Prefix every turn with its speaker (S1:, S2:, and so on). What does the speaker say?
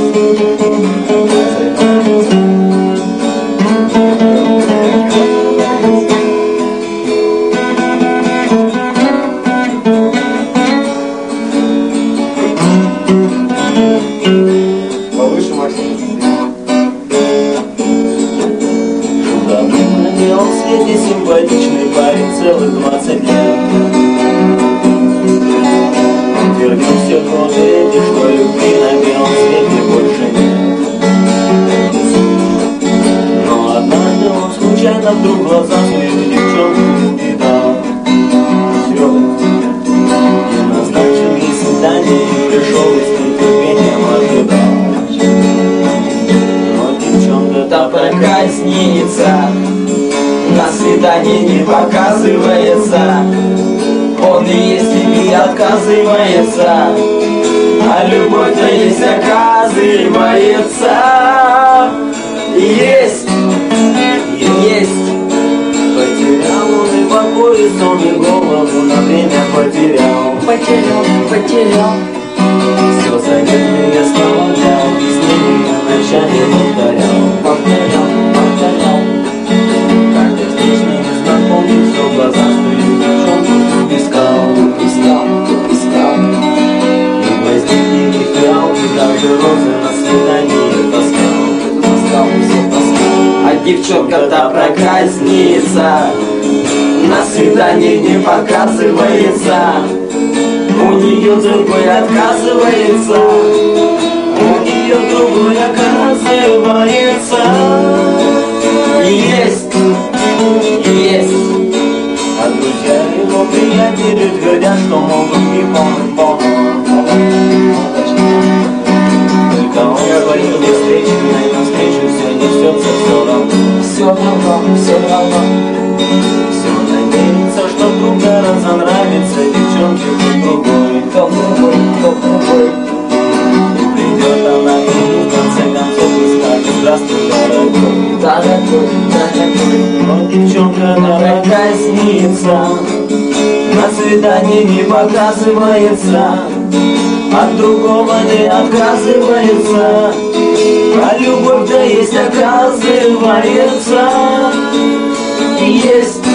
S1: Повыше, Максим.
S2: На белом свете симпатичный парень целых 20 лет. Терпел все годы эти, что любви на белом свете больше нет. Но однажды он случайно вдруг глаза свою девчонку увидал. Все, и назначил ей свидание, и пришел, и с нетерпением ожидал. Но девчонка-то проказница, на свидание не показывается. Он и есть и не отказывается, а любовь-то есть оказывается. Есть, есть. Потерял он и покой, и сон, и голову на время потерял. Потерял. Все заветные слова для объяснения вначале повторял. Каждый встречный незнакомый все глазастую девчонку искал. И гвоздики, и фиалки, даже розы на свидание таскал. А девчонка-то проказница, на свидание не показывается. У нее другой отказывается, у нее другой оказывается. Есть. А друзья его приятели твердят, что могут не полным. Только он говорит, не встречи, навстречу все несется все равно. Все надеется, что вдруг разонравится девчонке кто другой. И придет она к нему в конце концов и скажет: здравствуй, дорогой. Но девчонка-то проказница, на свидание не показывается, от другого не отказывается, а любовь-то есть оказывается. Есть.